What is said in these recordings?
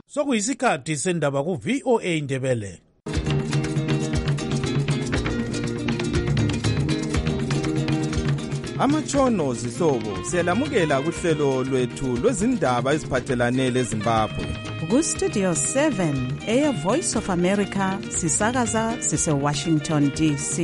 Sokuyisikhathi sendaba ku VOA Indebele. Amatshono zihlobo siyalamukela kuhlelo lwethu lwezindaba eziphathelane leZimbabwe. Ku Studio 7 Air Voice of America sisakaza sise Washington DC.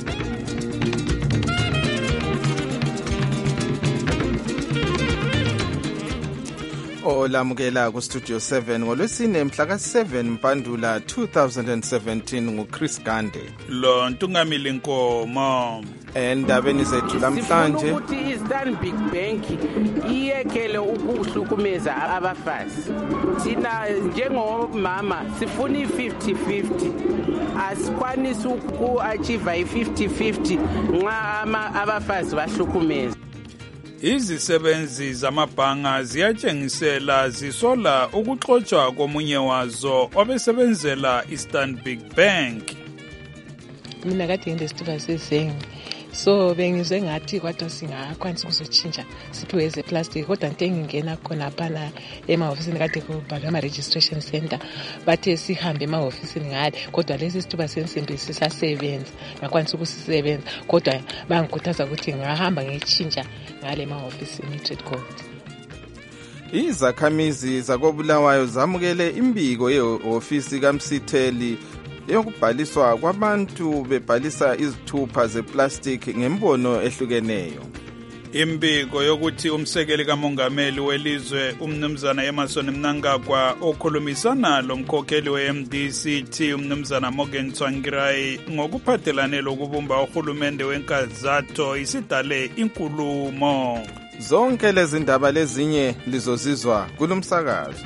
Olamukela ku Studio 7 ngolwesine mhla ka7 Mpandula 2017 nguChris Gande. Lo Ntungamili Nkomo. Endabeni zethu namhlanje ukuthi iStanbic Bank iyekele ukuhlukumeza abafazi. Thina njengomama sifuna i50-50. Asikwanisi uku-achieve i50-50 nxa abafazi bahlukumeza. Izisebenzi zamabhanga ziyatshengisela zisola ukuxotshwa komunye wazo obesebenzela iStanbic Bank. Mina kade ngisituba sezengi. So bengizwe ngathi kwathi singakwanisa ukuzotshintsha siphiwe ezeplastic kodwa into engingena khona phana emahofisini kade kubhalwe ama-registration center bathe sihambe emahofisini ngale kodwa lesi situba sensimbi sisasebenza ngakwanisa ukusisebenza kodwa bangikhuthaza ukuthi ngahamba ngitshintsha ngale emahofisini i-trade court. Izakhamizi zakoBulawayo zamukele imbiko yehofisi kaMsitheli yokubhaliswa kwabantu bebhalisa izithupha zeplastic ngembono ehlukeneyo. Imbiko yokuthi umsekeli kamongameli welizwe umnumzana Emerson Mnangagwa okhulumisana lomkhokheli weMDCT umnumzana Morgan Tsvangirai ngokuphathelane lokubumba uhulumende wenkazatho isidale inkulumo. Zonke lezi ndaba lezinye lizozizwa kulomsakazo.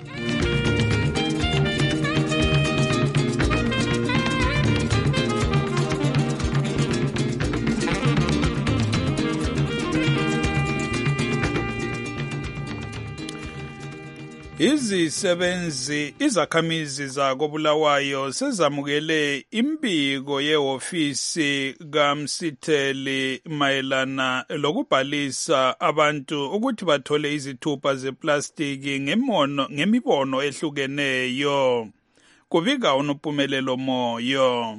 Izakhamizi zakoBulawayo sezamukele imbiko yehofisi kaMsitheli mayelana lokubhalisa abantu ukuthi bathole izithupha zeplastiki ngemibono ehlukeneyo. Kubika uNompumelelo Moyo.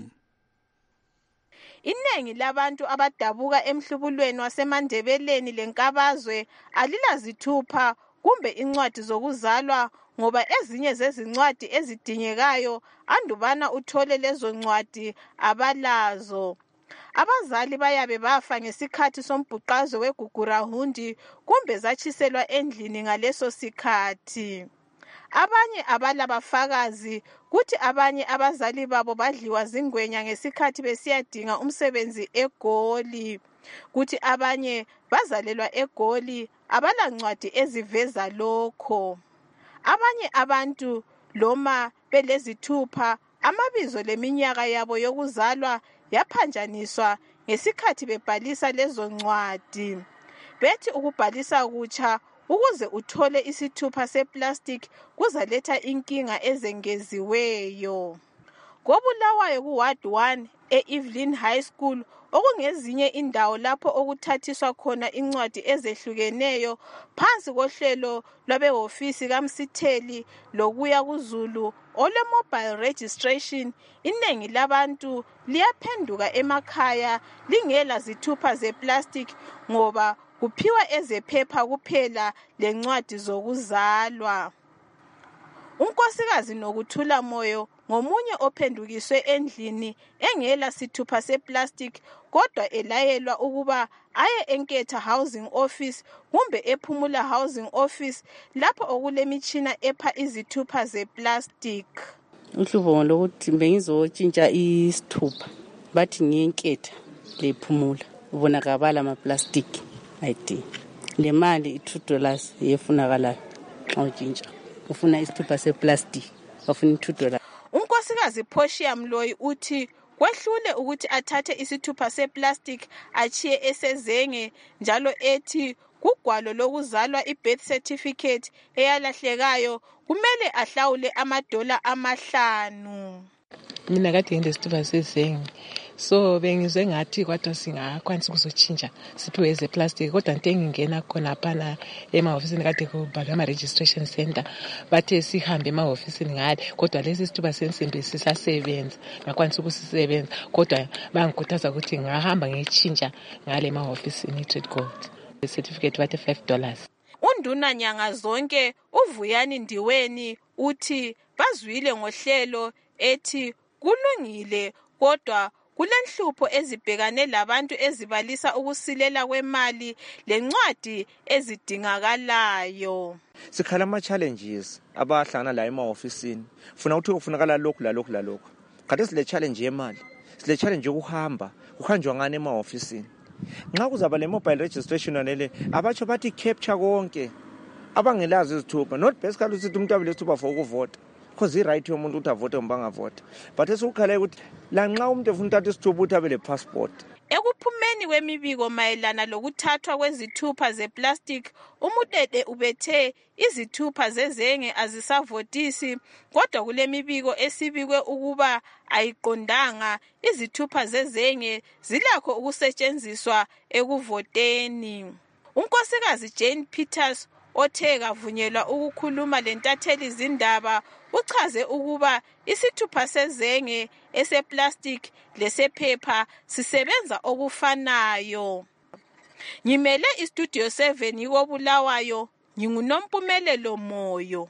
Iningi labantu abadabuka emhlubulweni waseMandebeleni lenkabazwe alilazithupha kumbe incwadi zokuzalwa ngoba ezinye zezincwadi ezidingekayo andubana uthole lezo ncwadi abalazo. Abazali bayabe bafa ngesikhathi sombhuqazo weGugurahundi kumbe zatshiselwa endlini ngaleso sikhathi. Abanye abalabafakazi kuthi abanye abazali babo badliwa zingwenya ngesikhathi besiyadinga umsebenzi eGoli. Kuthi abanye bazalelwa eGoli abalancwadi eziveza lokho. Abanye abantu loma belezithupha amabizo leminyaka yabo yokuzalwa yaphanjaniswa ngesikhathi bebhalisa lezo ncwadi. Bethi ukubhalisa kutsha ukuze uthole isithupha seplastic kuzaletha inkinga ezengeziweyo. KoBulawayo kuWard 1 eEvelyn High School okungezinye indawo lapho okuthathiswa khona incwadi ezehlukeneyo phansi kohlelo lwabehofisi kaMsitheli lokuya kuZulu ole mobile registration. Inengi labantu liyaphenduka emakhaya lingela zithupha zeplastic ngoba kuphiwa ezephepha kuphela lencwadi zokuzalwa. Unkosikazi Nokuthula Moyo ngomunye ophendukiswe endlini engela sithupha seplastic kodwa elayelwa ukuba aye eNketha Housing Office kumbe ePhumula Housing Office lapho okulemitshina epha izithupha zeplastic. Uhlubo lokuthi bengizotshintsha isithupha bathi ngiyeNketha lePhumula ubona kabala amaplastic ID le mali $2 yefunakala xa utshintsha ufuna isithupha seplastic ufuna $2. Unkosikazi Portia Mloyi uthi kwehlule ukuthi athathe isithupha seplastic achiye esezenge njalo ethi kugwalo lokuzalwa ibirth certificate eyalahlekayo kumele ahlawule $5. Mina kade ngisituba sezengi so bengizwe ngathi kodwa singakwanisa ukuzotshintsha siphiwe ezeplastic kodwa into engingena khonaphana emahofisini kade kubhalwe ama-registration center bathe sihambe emahofisini ngale kodwa lesi sithuba sensimbi sisasebenza ngakwanisa ukusisebenza kodwa bangikhuthaza ukuthi ngahamba ngiyitshintsha ngale emahofisini i-Trade Gold certificate bathe $5. Unduna nyanga zonke uVuyani Ndiweni uthi bazwile ngohlelo ethi kulungile kodwa kulenhlupho ezibhekane labantu ezibalisa ukusilela kwemali lencwadi ezidingakalayo. Sikhala ama-challenges abahlangana la emahofisini funa ukuthi kufunakala lokhu lalokhu lalokhu. Kade sile challenge yemali, sile challenge yokuhamba, kuhanjwa ngane emahofisini. Nxa kuzaba le mobile registration anele abatsho bathi capture konke abangelazi izithupha not basically usithi umuntu abile isithupha for ukuvota because i-right yomuntu ukuthi avote ngoba angavota but esukukhala ukuthi la nxa umuntu efuna uthatha isithupha ukuthi abe le passport. Ekuphumeni kwemibiko mayelana lokuthathwa kwezithupha zeplastic, uMudede ubethe izithupha zezenge azisavotisi kodwa kule mibiko esibikwe ukuba ayiqondanga izithupha zezenge zilakho ukusetshenziswa ekuvoteni. Unkosikazi Jane Peters othe kavunyelwa ukukhuluma lentatheli zindaba uchaze ukuba isithupha sezenge eseplastic lesephepha sisebenza okufanayo. Ngimele istudio 7 yikoBulawayo, nginguNompumelelo Moyo.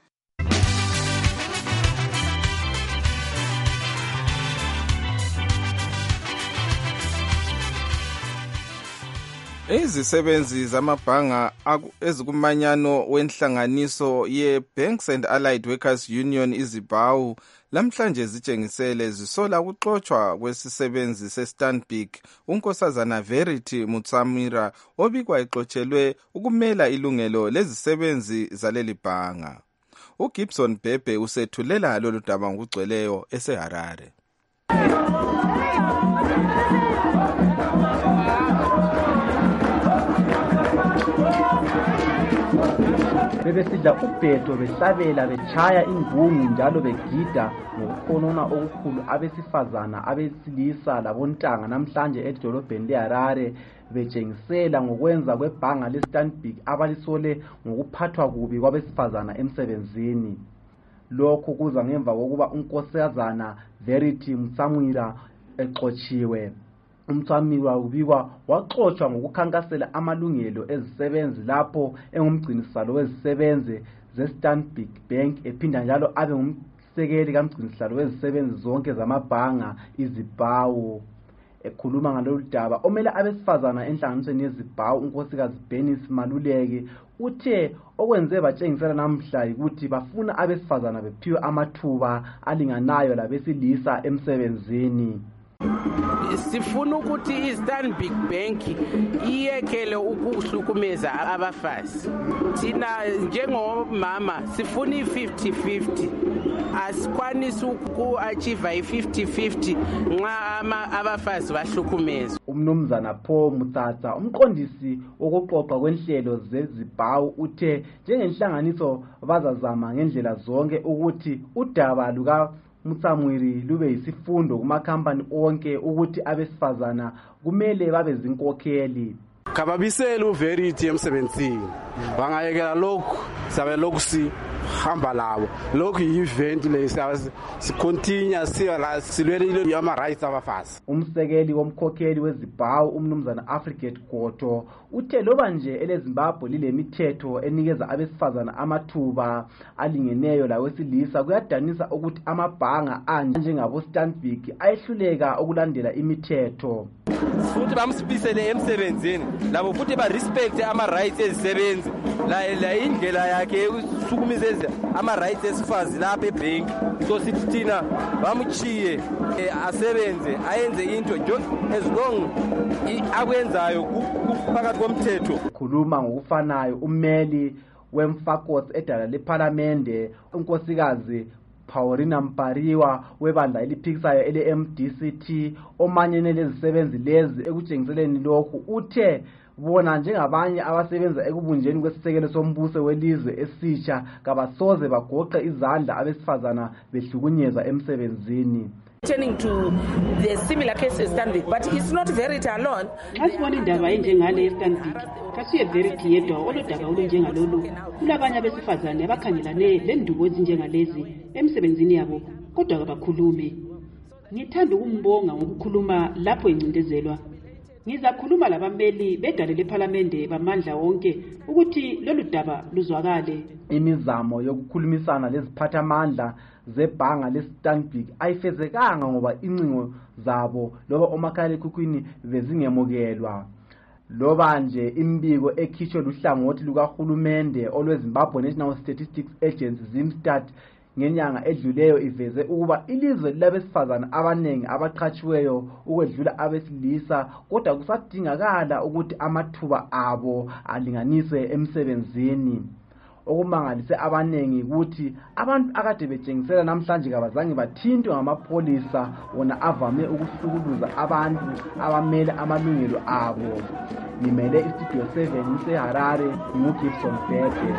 Izisebenzi zamabhanga ezikumanyano wenhlanganiso ye-Banks and Allied Workers Union iZibawu lamhlanje zitshengisele zisola ukuxotshwa kwesisebenzi seStanbic unkosazana Verity Mutsamira obikwa exotshelwe ukumela ilungelo lezisebenzi zaleli bhanga. uGibson Bhebhe usethulela lolu daba ngokugcweleyo eseHarare. Bebesidla ubhedo behlabela betshaya ingungu njalo begida ngokukhonona okukhulu abesifazana abesilisa labontanga namhlanje edolobheni leHarare betshengisela ngokwenza kwebhanga leStanbic abalisole ngokuphathwa kubi kwabesifazana emsebenzini. Lokhu kuza ngemva kokuba unkosazana Verity Mutsamira exotshiwe. Umtsamira ubikwa waxotsha ngokukhankasela amalungelo ezisebenzi lapho engumgcinisalo wezisebenzi zeStanbic Bank ephinda njalo abe ngumsekeli kamgcinisalo wezisebenzi zonke zamabhanga iZibawu. Ekhuluma ngalolu daba omele abesifazana enhlanganisweni yeZibawu unkosikazi Bernice Maluleke uthe okwenze batshengisela namhla ukuthi bafuna abesifazana bephiwe amathuba alinganayo labesilisa emsebenzini. Sifuna ukuthi iStanbic Bank iyekele ukuhlukumeza abafazi. Thina njengomama sifuna i-50-50. Asikwanisi uku-achieve i-50-50 nxa abafazi bahlukumezwa. Umnumzana Paul Mutsatsa umqondisi wokuxoxa kwenhlelo zeZibawu uthe njengenhlanganiso bazazama ngendlela zonke ukuthi udaba luka Mutsamwiri lube yisifundo kumakhampani onke ukuthi abesifazana kumele babe zinkokheli. Kababisela uVerity emsebenzini. Bangayekela lokhu sabe lokhu sihamba labo. Lokhu i-event lesi sicontinue silwele ama rights abafazi. Umsekeli womkhokheli weZibawu umnumzana Afrigate Goto uthe loba nje eleZimbabwe lilemithetho enikeza abesifazana amathuba alingeneyo lawesilisa kuyadanisa ukuthi amabhanga njengabo Stanbic ayehluleka ukulandela imithetho. Futhi bamsibisele emsebenzini labo futhi ba respect ama rights ezisebenzi la indlela yakhe ukusukumisa ama rights esifazi lapha ebank so sithina bamchiye asebenze ayenze into just as long akwenzayo kuphakathi komthetho. Khuluma ngokufanayo ummeli wemfakos edala leParliamente unkosikazi Paulina Mpariwa webandla eliphikisayo ele-MDCT omanyene lezisebenzi lezi ekutshengiseleni lokhu uthe bona njengabanye abasebenza ekubunjeni kwesisekelo sombuso welizwe esitsha kabasoze bagoqe izandla abesifazana behlukunyezwa emsebenzini. Turning to the similar case Stanbic, but it's not Verity alone. Asibona indaba enjengale Stanbic, kasiye Verity yedwa oludaba olunjengalolu. Kulabanye abesifazane abakhangelane lendubo ezinjengalezi emsebenzini yabo, kodwa kabakhulume. Ngithanda ukumbonga ngokukhuluma lapho encindezelwa. Ngizakhuluma labameli bedale leParliament bamandla wonke ukuthi lolu daba luzwakale. Imizamo yokukhulumisana leziphathamandla zebhanga leStanbic ayifezekanga ngoba incingo zabo loba omakhalekhukhwini bezingemukelwa. Loba nje imbiko ekhishwe luhlangothi lukahulumende olweZimbabwe National Statistics Agency ZimStat ngenyanga edluleyo iveze ukuba ilizwe labesifazana abanengi abaqhatshiweyo ukwedlula abesilisa, kodwa kusadingakala ukuthi amathuba abo alinganiswe emsebenzini. Okumangalise abanengi ukuthi abantu akade betshengisela namhlanje kabazange bathintwe ngamapolisa wona avame ukuhlukuluza abantu abamele amalungelo abo. Ngimele iStudio 7 eHarare, nguGibson Bhede.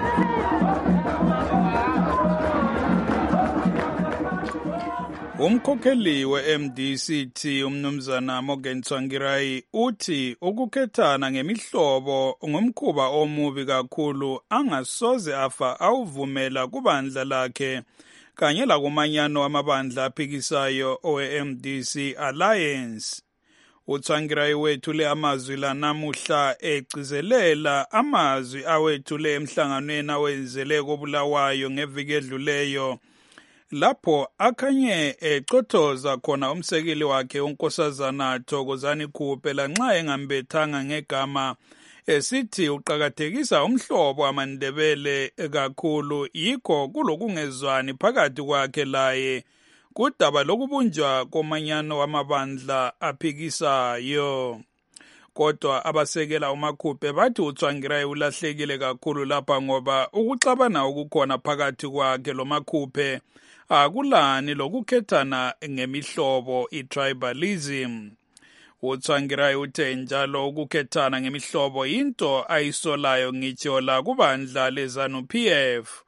Umkhokheli we-MDCT umnumzana Morgan Tsvangirai uthi ukukhethana ngemihlobo ngumkhuba omubi kakhulu angasoze afa awuvumela kubandla lakhe kanye lakumanyano amabandla aphikisayo owe-MDC Alliance. uTsvangirai wethule amazwi la namuhla egcizelela amazwi awethule emhlanganweni awenzele koBulawayo ngeviki edluleyo, lapho akhanye ecothoza khona umsekeli wakhe unkosazana Thokozani Khuphe lanxa engambethanga ngegama, esithi uqakathekisa umhlobo amaNdebele kakhulu, yikho kulokungezwani phakathi kwakhe laye kudaba lokubunjwa komanyano wamabandla aphikisayo. Kodwa abasekela uMakhuphe bathi uTsvangirai ulahlekile kakhulu lapha ngoba ukuxabana okukhona phakathi kwakhe loMakhuphe akulani lokukhethana ngemihlobo i-tribalism. uTsvangirai uthe njalo ukukhethana ngemihlobo into ayisolayo ngitsho la kubandla leZANU-PF.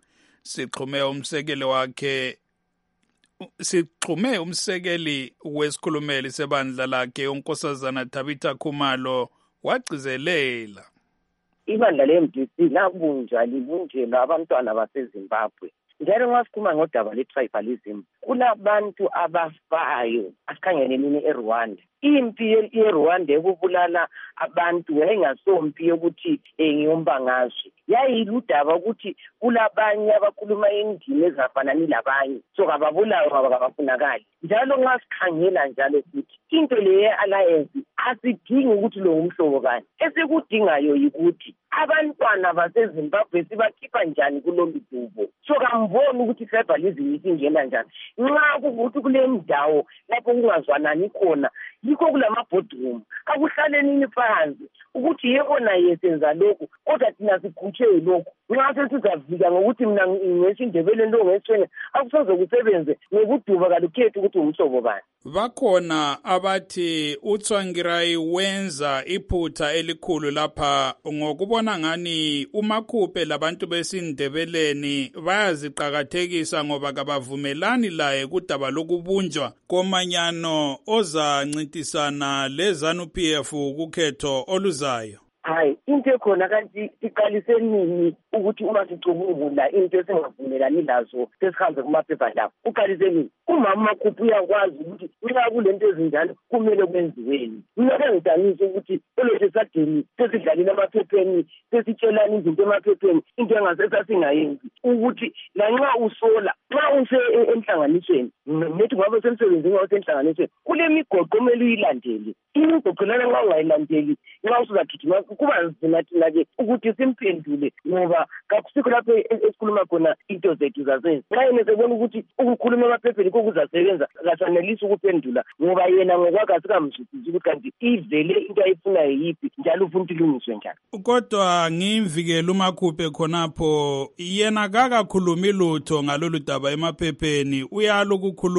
Sixhume umsekeli wesikhulumeli sebandla lakhe unkosazana Tabitha Khumalo wagcizelela. Ibandla le-MDC labunjwa libunjelwa abantwana baseZimbabwe. Njalo nxa sikhuluma ngodaba le-tribalism, kulabantu abafayo asikhangeleni eRwanda. Impi yeRwanda ekubulala abantu yayingasompi yokuthi ngiyombangazwe. Yayiludaba ukuthi kulabanye abakhuluma indimi ezafanani labanye, so kababulawa ngoba kabafunakali. Njalo nxa sikhangela njalo futhi into le ye-alliance asidingi ukuthi lo ngumhlobo bani. Esikudingayo yikuthi abantwana baseZimbabwe sibakhipha njani kulolu dubo. So kamboni ukuthi tribalism isingena njani. Nxa kuvuthi kule ndawo lapho kungazwanani khona, yikho kulama boardroom akuhlaleni phansi ukuthi yebona yesenza lokho, kodwa thina sikhutshe lokho. Nxa sesizavika ngokuthi mina ngesindebele lo ngesene akusoze kusebenze ngokuduba kalukhethe ukuthi umhlobo bani. Bakhona abathi uTsvangirai wenza iphutha elikhulu lapha ngokubona ngani uMakhuphe labantu besindebeleni bayaziqakathekisa ngoba kabavumelani laye kudaba lokubunjwa komanyano ozancintisana leZANU-PF kukhetho oluzayo. Hayi, into ekhona kanti siqalise nini ukuthi uma sicubungula into esingavumelani lazo sesihambe kumaphepha lapho. Uqalise nini? Umama Makhuphe uyakwazi ukuthi nxa kulento ezinjalo kumele kwenziweni. Mina ngidanisa ukuthi olothe sadeni sesidlalile emaphepheni, sesitshelana izinto emaphepheni, into engasesasingayenzi ukuthi lanxa usola, nxa use enhlanganisweni, nethi ngabe semsebenzini ngabe senhlanganisweni, kule migoqo kumele uyilandele. Imigoqo lana nxa ungayilandeli, nxa usuzagijima kuba nzima thina-ke ukuthi simphendule ngoba kakusikho lapho esikhuluma khona into zethu zasenzi. Nxa yena sebona ukuthi ukukhuluma emaphepheni kokuzasebenza kasanelisi ukuphendula ngoba yena ngokwakhe asikamzwisisi ukuthi kanti ivele into ayifunayo yiphi njalo ufuna ukuthi ilungiswe njani. Kodwa ngimvikele uMakhuphe khonapho yena kakakhulumi lutho ngalolu daba emaphepheni, uyalo ukukhuluma.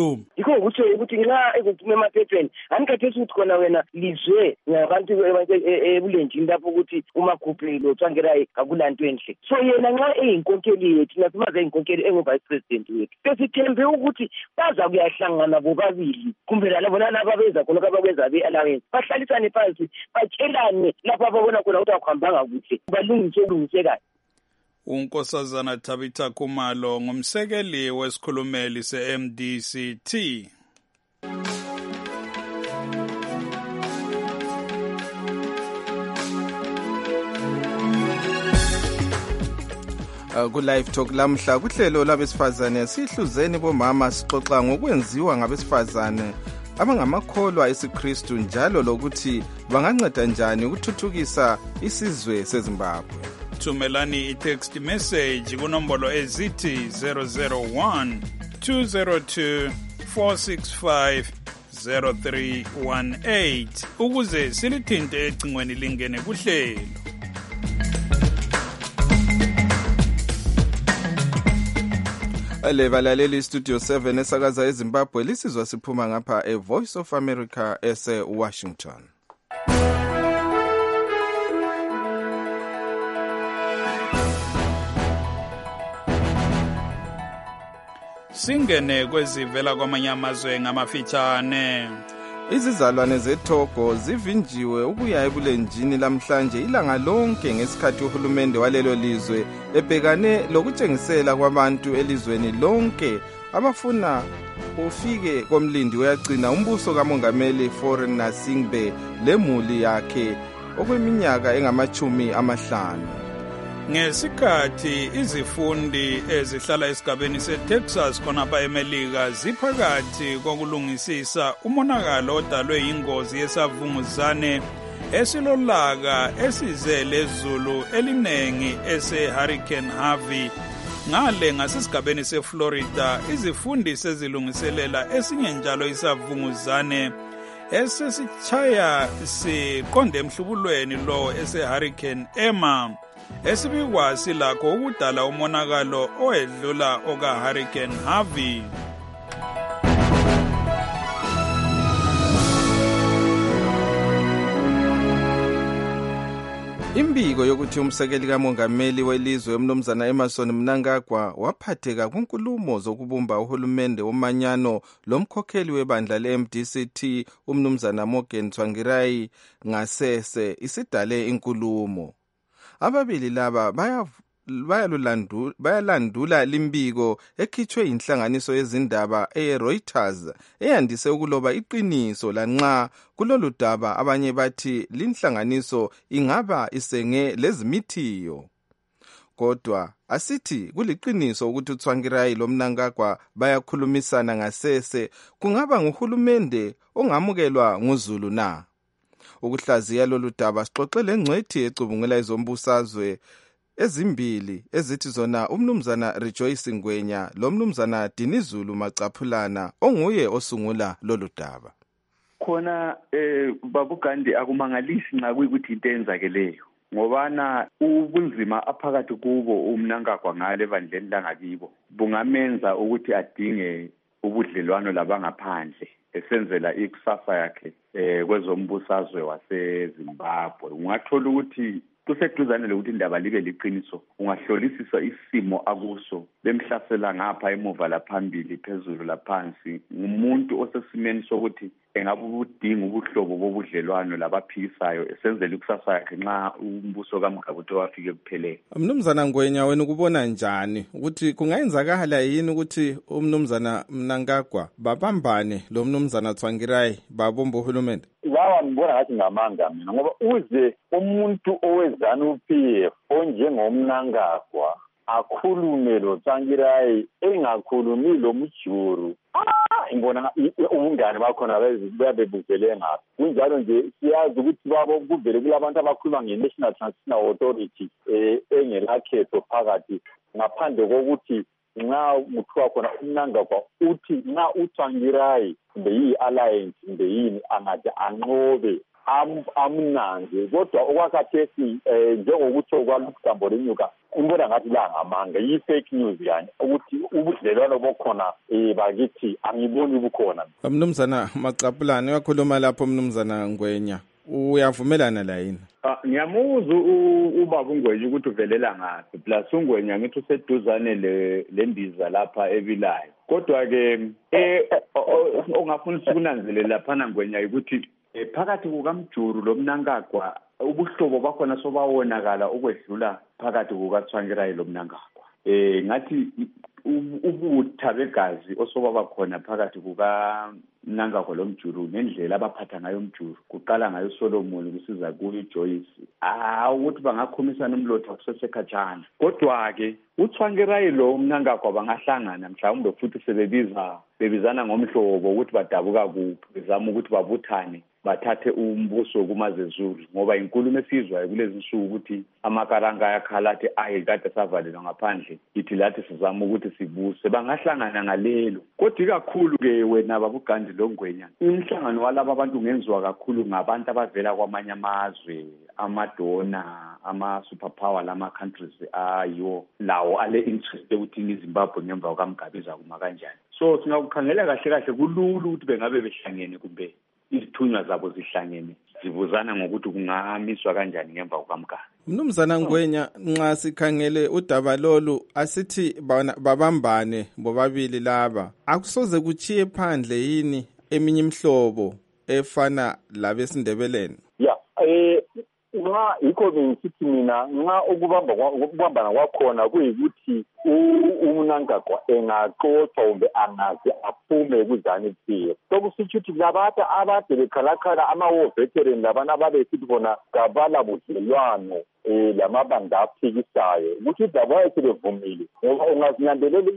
yikho ukuthi nxa ekuphuma emaphepheni anikhathesi ukuthi khona wena lizwe ngabantu ebulenjini lapho ukuthi uMakhuphe lo Tsvangirai akulanto enhle. So yena nxa eyinkokheli yethu nasimaze eyinkokheli engu-vice president wethu besithembe ukuthi baza kuyahlangana bobabili kumbe labo nalabo beza khona abakwenza be-allowance bahlalisane phansi batshelane lapho ababona khona ukuthi akuhambanga kuhle balungise kahle. uNkosazana Tabitha Khumalo ngumsekeli wesikhulumeli se-MDCT. Ku-Live Talk lamhla kuhlelo labesifazane sihluzeni bomama sixoxa ngokwenziwa ngabesifazane abangamakholwa esiKristu njalo lokuthi banganceda njani ukuthuthukisa isizwe seZimbabwe. Thumelani i-text message kunombolo ezithi 001 202 465 0318 ukuze silithinte ecingweni lingene kuhlelo. Balaleli Studio 7 esakaza eZimbabwe lisizwa siphuma ngapha eVoice of America ese-Washington. Singene kwezivela kwamanye amazwe ngamafitshane. Izizalwane zeTogo zivinjiwe ukuya ebulenjini lamhlanje ilanga lonke ngesikhathi uhulumende walelo lizwe ebhekane lokutshengisela kwabantu elizweni lonke abafuna ufike komlindi uyagcina umbuso kamongameli Faure Gnassingbe lemuli yakhe okweminyaka engama-50. Ngesikhathi izifundi ezihlala esigabeni seTexas khonapha eMelika ziphakathi kokulungisisa umonakalo odalwe yingozi yesavunguzane esilolaka esize lezulu elinengi ese-Hurricane Harvey. Ngale ngasesigabeni seFlorida izifundi sezilungiselela esinye njalo isavunguzane esesichaya siqonde emhlubulweni lo ese-Hurricane Emma esibikwa silakho ukudala umonakalo owedlula oka-Hurricane Harvey. Imbiko yokuthi umsekeli kamongameli welizwe umnumzana Emmerson Mnangagwa waphatheka kunkulumo zokubumba uhulumende womanyano lomkhokheli webandla le-MDCT umnumzana Morgan Tsvangirai ngasese isidale inkulumo. Ababili laba bayalandula limbiko ekhitshwe inhlanganiso yezindaba eReuters eyandise ukuloba iqiniso lanxa kulolu daba abanye bathi linhlanganiso ingaba isenge lezimithiyo. Kodwa asithi kuliqiniso ukuthi uTsvangirai loMnangagwa bayakhulumisana ngasese kungaba nguhulumende ongamukelwa nguZulu na. Ukuhlaziya lolu daba sixoxele engcwethi ecubungela izombusazwe ezimbili ezithi zona umnumzana Rejoice Ngwenya lomnumzana Dinizulu Macaphulana onguye osungula lolu daba. Khona babu Gandhi akumangalisi nxa kuyikuthi into enzakeleyo ngobana ubunzima aphakathi kubo uMnangagwa ngale ebandleni langakibo bungamenza ukuthi adinge ubudlelwano labangaphandle esenzela ikusasa yakhe kwezombusazwe waseZimbabwe. Ungathola ukuthi kuseduzane lokuthi indaba libe liqiniso ungahlolisisa isimo akuso bemhlasela ngapha emuva laphambili phezulu laphansi ngumuntu osesimeni sokuthi engabudinga ubuhlobo bobudlelwano labaphikisayo esenzela ikusasa yakhe nxa umbuso kaMgabuthe wafike kuphelele. Mnumzana Ngwenya wena ukubona njani ukuthi kungayenzakala yini ukuthi umnumzana Mnangagwa babambane lo mnumzana Tsvangirai babomba uhulumende? Lawa ngibona ngathi ngamanga mina ngoba uze umuntu owezanu-PF onjengomnangagwa akhulume lo Tsvangirai engakhulumi lo Mjuru. Ngibona ubungane bakhona bebuzele ngapha. Kunjalo nje siyazi ukuthi babo kuvele kulabantu abakhuluma nge-National Transitional Authority engelakhetho phakathi ngaphandle kokuthi nxa kuthiwa khona uMnangagwa uthi nxa uTsvangirai kumbe yi-alliance kumbe yini angade anqobe amnanze kodwa okwakhathesi njengokutsho kwaLukambo lenyuka ngibona ngathi la ngamanga yi-fake news yani ukuthi ubudlelwano bokhona bakithi angiboni bukhona. Mnumzana Maqapulana uyakhuluma lapho Mnumzana Ngwenya, uyavumelana la yini? Ngiyamuzwa ubaba uNgwenya ukuthi uvelela ngaphi, plus uNgwenya ngithi useduzane lembiza lapha ebilayo. Kodwa ke ongafuna ukunanzelela laphana Ngwenya ukuthi phakathi kukaMjuru loMnangagwa ubuhlobo bakhona sobawonakala ukwedlula phakathi kukaTsvangirai loMnangagwa. Ngathi ubutha begazi osobaba khona phakathi kukaMnangagwa loMjuru ngendlela abaphatha ngayo uMjuru, kuqala ngayo Solomon kusiza kuyo Joyce, ukuthi bangakhumisana umlotha kusesekhatshana. Kodwa ke uTsvangirai lo uMnangagwa bangahlangana mhlawumbe futhi bebizana ngomhlobo ukuthi badabuka kuphi, bezama ukuthi babuthane bathathe umbuso kumaZezulu, ngoba inkulumo esizwayo kulezi nsuku ukuthi amakaranga ayakhala athi kade savalelwa ngaphandle, ithi lathi sizama ukuthi sibuse. Bangahlangana ngalelo. Kodwa kakhulu ke wena babugandi loNgwenya, umhlangano walabo abantu ungenziwa kakhulu ngabantu abavela kwamanye amazwe, amadona, ama-superpower lama countries ayo lawo ale interest ukuthi iZimbabwe ngemva kwaMgabe izakuma kanjani. So singakukhangela kahle kahle kulula ukuthi bengabe behlangene kumbe izithunywa zabo zihlangene zibuzana ngokuthi kungamiswa kanjani ngemva kwaMgabe. Mnumzana Ngwenya, nxa sikhangele udaba lolu asithi babambane bobabili laba, akusoze kuchiye phandle yini eminye imhlobo efana labesindebeleni? Nxa yikho ngisithi mina nxa ukubambana kwakhona kuyikuthi uMnangagwa engaxoxa kumbe angaze aphume kuZANU-PF. Sokusitsho ukuthi labantu abade bekhalakhala ama-war veteran labana ababesithi bona kabala budlelwano lamabandla aphikisayo ukuthi labo ayesebevumile, ngoba ungazinyandelela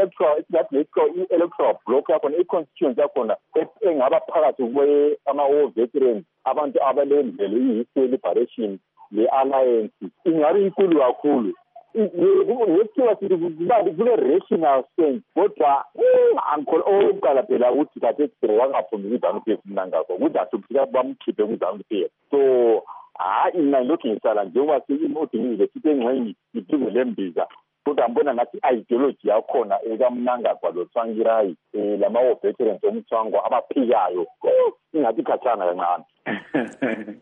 i-electoral block yakhona, i-constituency yakhona engaba phakathi kwama-war veterans, abantu abalendlela i-Youth Liberation le-alliance ingabe inkulu kakhulu. Ngekuthiwa sithi kule-rational sense, kodwa okokuqala phela ukuthi kade wangaphumi kuZANU-PF Mnangagwa ukuthi asufika bamkhiphe kuZANU-PF. So mina lokhu ngisala njengoba udinizile sithi engxenye iduze lembiza, kodwa ngibona ngathi ideology yakhona ekaMnangagwa loTsvangirai lama-war veterans omthwangwa abaphikayo ingathi khatshana kancane.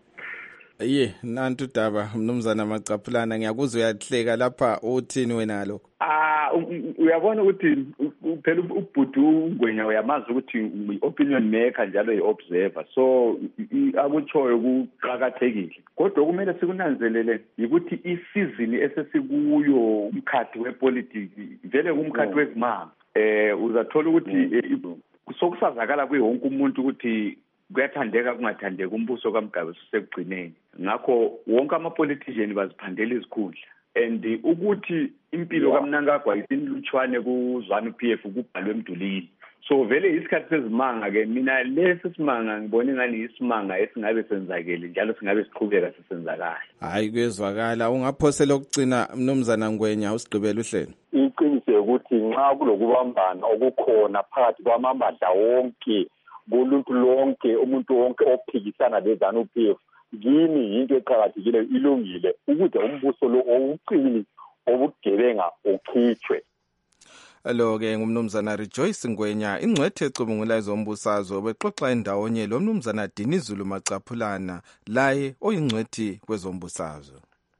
Nantu daba Mnumzana Maqapulana, ngiyakuzwa uyahleka lapha uthini wena lokho? Uyabona ukuthi phela ubhudu uNgwenya uyamazi ukuthi i-opinion maker njalo i-observer, so akutshoyo kuqakathekile. Kodwa kumele sikunanzelele ukuthi isizini esesikuyo umkhathi wepolitiki vele kumkhathi wezimanga. Uzathola ukuthi sokusazakala kuye wonke umuntu ukuthi kuyathandeka kungathandeka umbuso kaMgabe sisekugcineni. Ngakho wonke ama-politician baziphandela izikhundla, and ukuthi impilo kaMnangagwa isinlutshwane kuZANU-PF kubhalwe emdulini. So vele isikhathi sezimanga ke mina lesi simanga ngibona ngani isimanga esingabe senzakele njalo singabe siqhubeka sisenzakala. Kuyezwakala. Ungaphosela ukugcina Mnumzana Ngwenya usigqibele uhlelo. Iqiniso ukuthi nxa kulokubambana okukhona phakathi kwamabandla wonke kuluntu lonke, umuntu wonke ophikisana leZANU-PF, kimi yinto eqakathekile ilungile ukuthi umbuso lo owuqili obugebenga ukhitshwe. Lo-ke ngumnumzana Rejoice Ngwenya, ingcwethe ecubungula ezombusazwe, bexoxa endawonye lo Mnumzana Dinizulu Maqapulana, laye oyingcwethi kwezombusazwe.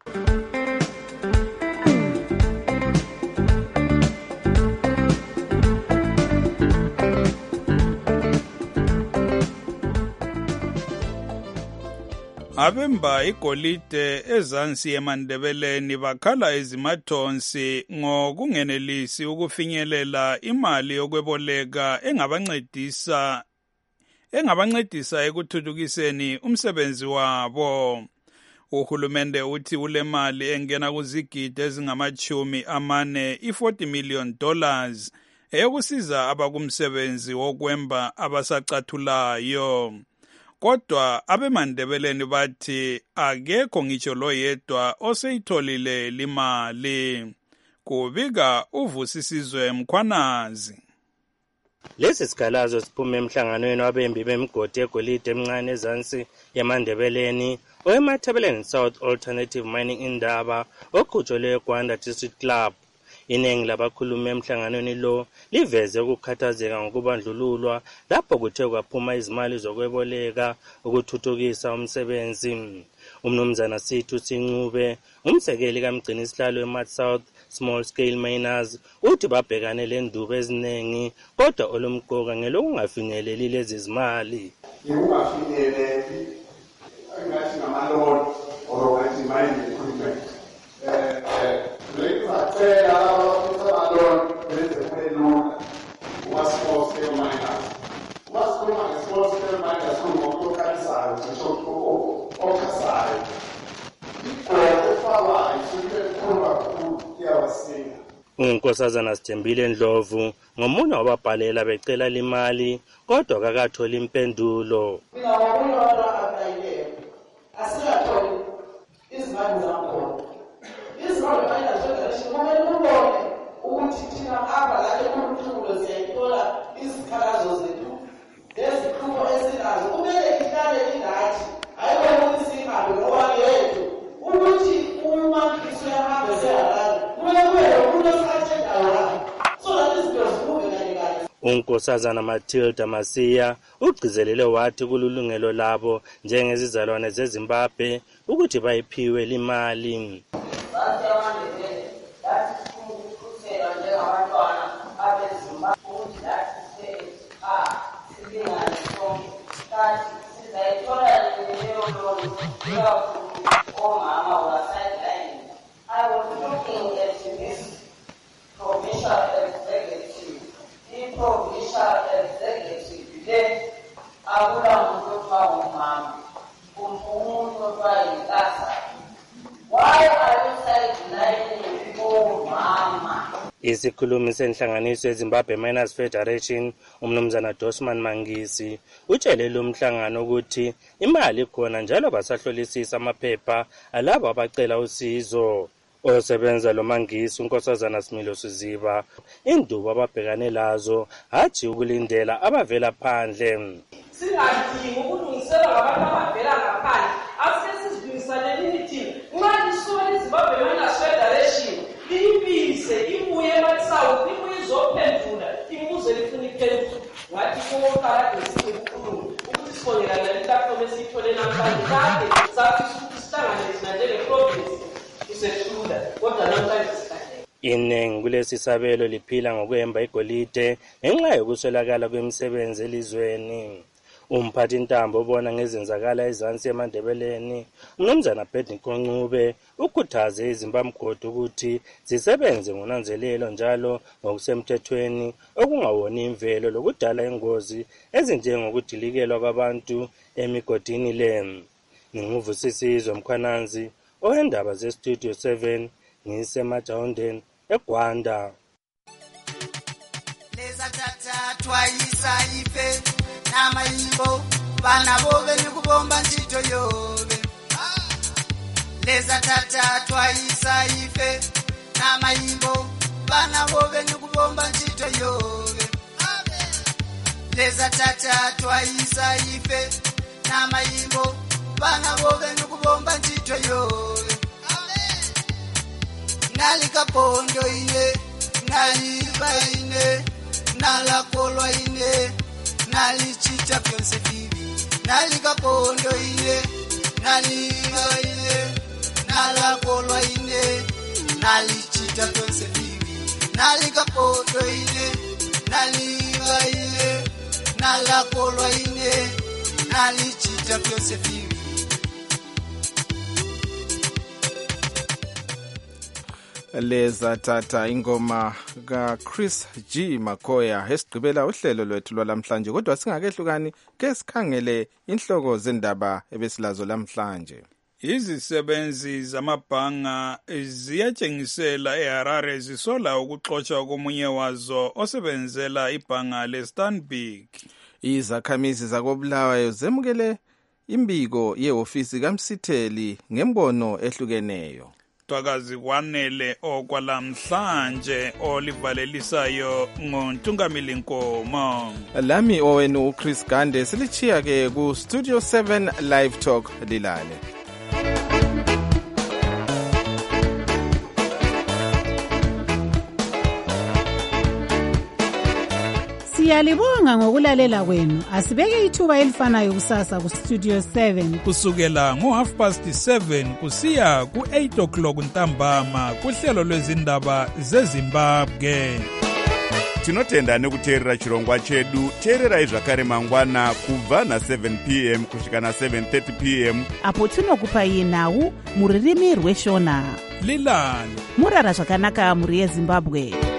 Abemba igolide ezansi eMandebeleni bakhala ezimathonsi ngokungenelisi ukufinyelela imali yokweboleka engabancedisa ekuthuthukiseni umsebenzi wabo. Uhulumende uthi ule mali engena kuzigidi ezingama-40 $40 million eyokusiza abakumsebenzi wokwemba abasacathulayo. Kodwa abeMandebeleni bathi akekho ngitsho loyedwa oseyitholile limali. Kubika uVusisizwe Mkhwanazi. Lesi sikhalazo siphume emhlanganweni wabembi bemigodi egolide emncane ezansi eMandebeleni owemathebeleni South Alternative Mining Indaba oqhutshwe eGwanda District Club. Iningi labakhulumi emhlanganweni lo liveze ukukhathazeka ngokubandlululwa lapho kuthe kwaphuma izimali zokweboleka ukuthuthukisa umsebenzi. Umnumzana Sithu Sincube, umsekeli kaMgcinisihlalo eMat South Small Scale Miners, uthi babhekane lendubo eziningi kodwa olumqoka ngelokungafinyeleli lezi zimali. Ukungafinyeleli ngathi ngamaloni or ngathi mining equipment. Lekuzacela abaloni bezephelula kuma-small scale miners. Uma-small scale miners kungumuntu okhalisayo, ngisho okhasayo. Igqoko efakwayo isuke ekhulu kakhulu iyawasiza. UNkosazana Sithembile Ndlovu ngomunye wababhalela becela imali kodwa kakatholi impendulo. Mina ngabona abantu abayile asikatholi izimali zakhona. Izimali bayina federation kumele ubone ukuthi thina abalale kumthulo siyayithola izikhalazo zethu lezikhulu esinazo kumele ihlale ingathi ayikho ukuthi sihambe ngoba yethu ukuthi uma isiyahambe sehalala uNkosazana Matilda Masiya ugcizelele wathi kululungelo labo njengezizalwane zeZimbabwe ukuthi bayiphiwe imali. I was looking at this provincial executive. The provincial executive today, why are you sidelining people, mama? Isikhulumi senhlanganiso yeZimbabwe Miners Federation umnumzana Dosman Mangisi utshele lo mhlangano ukuthi imali khona njalo basahlolisisa amaphepha alabo abacela usizo. Osebenza lo Mangisi uNkosazana Smilo Siziba indubo ababhekane lazo hathi ukulindela abavela phandle. Singadingi ukulungisela ngabantu abavela ngaphandle asesizilungiselele imithi nxa lisuka iZimbabwe Miners Federation libize ibuye eMatsouth ibuye izophendula imibuzo elifuna iphendula ngathi kuqala kwesikhulu ukuthi sibongelana letafo besithole namhlanje kade safisa ukuthi sihlangane thina njenge-province isethula kodwa namhlanje sihlangene. Iningi kulesi sabelo liphila ngokuhemba igolide ngenxa yokuswelakala kwemisebenzi elizweni. Umphathi Ntambo ubona ngezenzakala ezansi eMandebeleni umnumzana Bedniko Ncube ukhuthaze izimbamgodo ukuthi zisebenze ngonanzelelo njalo ngokusemthethweni okungawoni imvelo lokudala ingozi ezinjengokudilikelwa kwabantu emigodini le. Nginguvusisizwe Mkhwananzi ohendaba zeStudio 7 ngiseMajawundeni eGwanda. Leza tata twayisa ife namayimbo bana bobe nikubomba ntchito yobe. Leza tata twayisa ife namayimbo bana bobe nikubomba ntchito yobe. Leza tata twayisa ife namayimbo bana bobe nikubomba ntchito yobe. Nalikapondo ine naliba ine nalakolwa ine nalichita byonse bibi nalikapondo ine naliba ine nalakolwa ine nalichita byonse bibi nalikapondo ine naliba ine nalakolwa ine nalichita byonse bibi. Leza tata ingoma ka Chris G Makoya esigqibela uhlelo lwethu lwalamhlanje kodwa singakehlukani ke sikhangele inhloko zendaba ebesilazo lamhlanje. Izisebenzi zamabhanga ziyatshengisela eHarare zisola ukuxoshwa komunye wazo osebenzela ibhanga leStanbic. Izakhamizi zakobulawayo zemukele imbiko yeofisi kaMsitheli ngembono ehlukeneyo. Twakazi kwanele okwalamhlanje olivalelisayo ngoNtungamili Nkomo. Lami owenu uChris Gande silichiya ke ku Studio 7 Live Talk lilale. Siyalibonga ngokulalela kwenu. Asibeke ithuba elifanayo kusasa ku Studio 7 kusukela ngo7:30 kusiya ku8:00 ntambama kuhlelo lwezindaba zeZimbabwe. Tinotenda nekuteerera chirongwa chedu. Teererai zvakare mangwana kubva na7 p.m. kusvika na7:30 p.m. apo tinokupai nhau muririmi rweshona. Lilani murara zvakanaka muri yeZimbabwe.